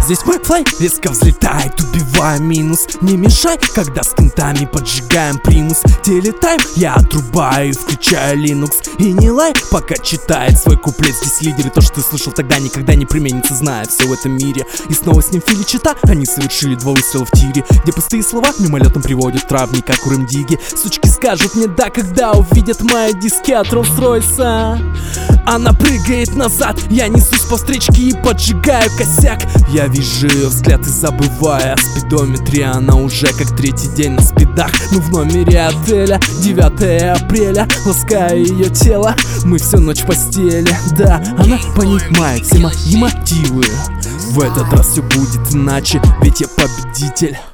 Здесь мой флай резко взлетает, убивая минус. Не мешай, когда с кентами поджигаем примус. Телетайм я отрубаю, включаю Linux. И не лай, пока читает свой куплет. Здесь лидеры, то, что ты слышал тогда, никогда не применится, зная все в этом мире. И снова с ним Фили чита, они совершили 2 выстрела в тире, где пустые слова мимолетом приводят травника к Урымдиге. Сучки скажут мне да, когда увидят мои диски от Роллс-Ройса. Она прыгает назад, я несусь по встречке и поджигаю косяк. Я вижу ее взгляд и забываю о спидометре. Она уже как 3-й день на спидах. Мы в номере отеля, 9 апреля. Ласкаю ее тело, мы всю ночь в постели. Да, она понимает все мои мотивы. В этот раз все будет иначе, ведь я победитель.